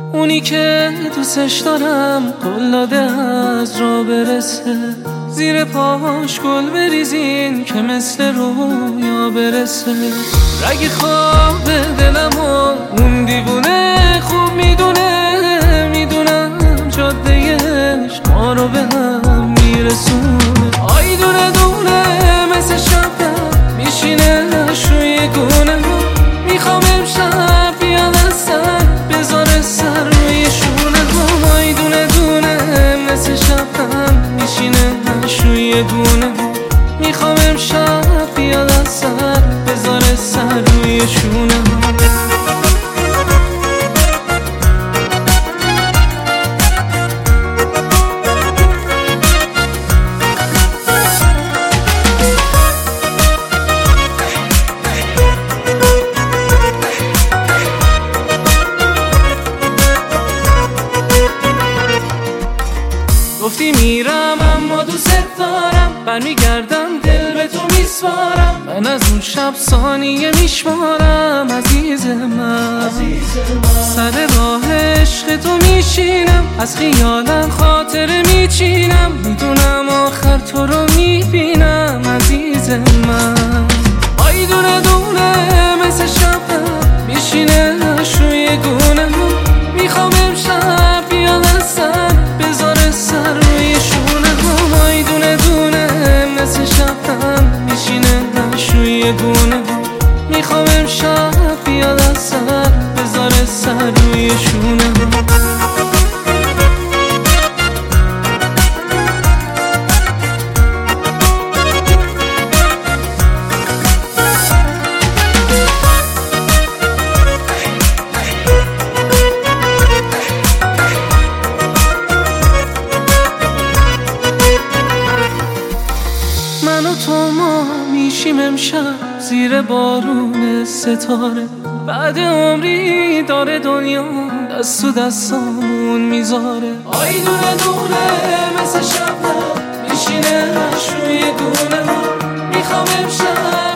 اونی که دوستش دارم قول داده از راه برسه، زیر پاش گل بریزین که مثل رویا برسه. رگ خواب دلمو اون دیوونه خوب میدونه، میدونم جادهش ما رو به هم میرسونه. آی دونه دونه مثل شبنم میشینه روی گونه، میخوام امشب بیاد از سر بذاره سر روی شونه. آی دونه دونه مثل شبنم میشینه روی گونه، میخوام امشب بیاد از سر بذاره سر روی شونه. گفتی میرم اما دوست دارم، برمیگردم دل به تو میسپارم. من از اون شب ثانیه میشمارم عزیز من. سر راه عشق تو میشینم، از خیالم خاطره میچینم، میدونم آخر تو رو میبینم عزیز من. آی دونه دونه مثل شبنم میشینه روی گونه، میخوام امشب بیاد از سر بذاره سر روی شونه. آی دونه دونه مثل شبنم میشینه روی گونه، میخوام امشب بیاد از سر بذاره سر روی شونه. من و تو ما میشیم امشب زیر بارون ستاره، بعد عمری داره دنیا دست تو دستامون میذاره. آی دونه دونه مثل شبنم میشینه روی گونه، میخوام امشب